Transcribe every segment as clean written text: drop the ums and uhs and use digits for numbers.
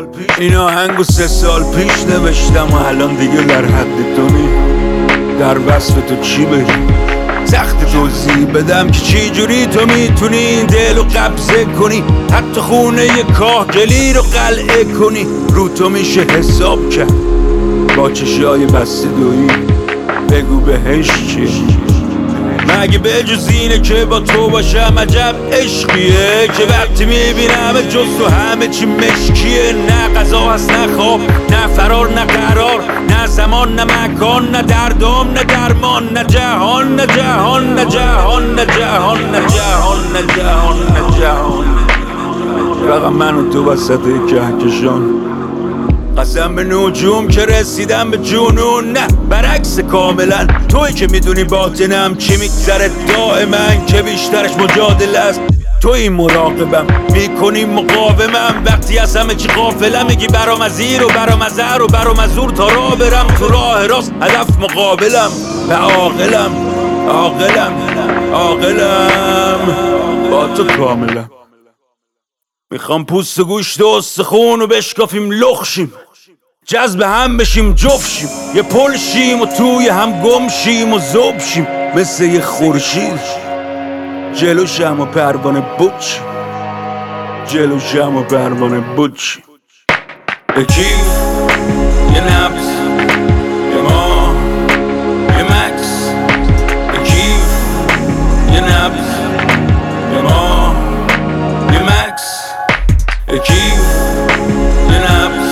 این آهنگو 3 سال پیش نوشتم و الان دیگه در حد تو نی. در وصف تو چی بگم، سخت توضیح بدم که چی جوری تو میتونی این دل رو قبضه کنی، حتی خونه ی کاهگلی رو قلعه کنی. رو تو میشه حساب کرد با چشای بسته دویی، بگو بهش چیه مگه به جز اینه که با تو باشم. عجب عشقیه که وقتی میبینم جز تو همه چی مشکیه. نه غذا هست نه خواب نه فرار نه قرار، نه زمان نه مکان نه دردام نه درمان، نه جهان نه جهان نه جهان نه جهان نه جهان نه جهان نه جهان. فقط من و تو وسط کهکشان، قسم به نجوم که رسیدم به جنون. نه برعکس کاملا، توی که میدونی باطنم چی میگذره دائما، که بیشترش مجادله است. توی مراقبم میکنی مقاومم، وقتی از همه چی غافلم میگی برام از زیر و برام از زر و برام از زور تا راه برم تو راه راست. هدف مقابلم و عاقلم عاقلم عاقلم با تو کاملا. میخوام پوست و گوشت و استخون و بشکافیم لخشیم، جذب هم بشیم جفشیم، یه پل شیم و توی هم گم شیم و ذوب شیم. مثل یه خورشید جلو شم و پروانه بود شیم، جلو شم و پروانه بود شیم. به کیف یه نبض یه ماه یه مکس، به کیف یه نبض یه ماه یه مکس، به کیف یه نبض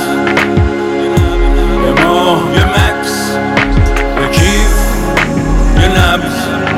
یه ماه یه مکس، به کیف یه نبض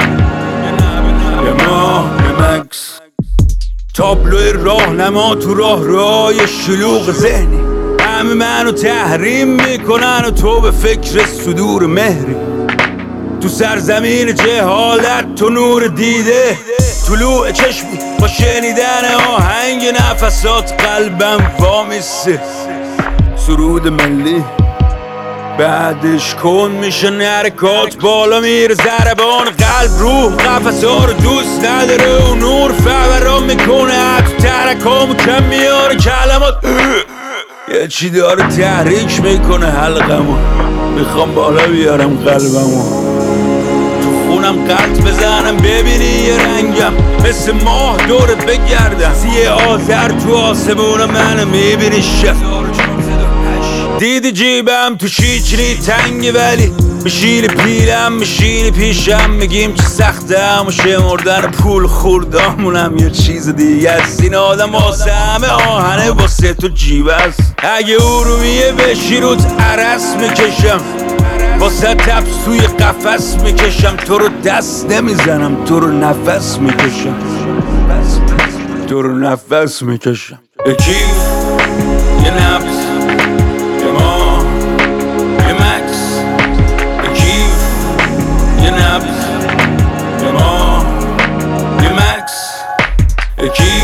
یه ماه یه مکس. تابلوی راهنما تو راه شلوغ ذهنی، همه منو تحریم میکنن و تو به فکر صدور مهری. تو سرزمین جهالت تو نور دیده، طلوع چشمی با شنیدن آهنگ نفسات قلبم وامیسته. سرود ملی بعدش کن میشه حرکات، بالا میره ضربان قلب روح قفسا رو دوست نداره و نور فوران میکنه حتی ترکامو کم میاره کلمات. یه چی داره تحریک میکنه حلقمو، میخوام بالا بیارم قلبمو، تو خونم قلط بزنم ببینی یه رنگم، مثل ماه دورت بگردم سیه آذر تو آسمون منو میبینی شب. دیدی جیبم تو شیچنی تنگه ولی بشینی پیلم بشینی پیشم، میگیم چه سختم و شمردن پول خوردامونم یه چیز دیگه است. این آدم واسه همه آهنه واسه تو جیب است. اگه ارومیه بشی روت عرس میکشم، واسه تبس توی قفس میکشم، تو رو دست نمیزنم تو رو نفس میکشم، تو رو نفس میکشم. به کیف یه نبض یه ماه یه مکس، به کیف یه نبض یه ماه یه مکس، به کیف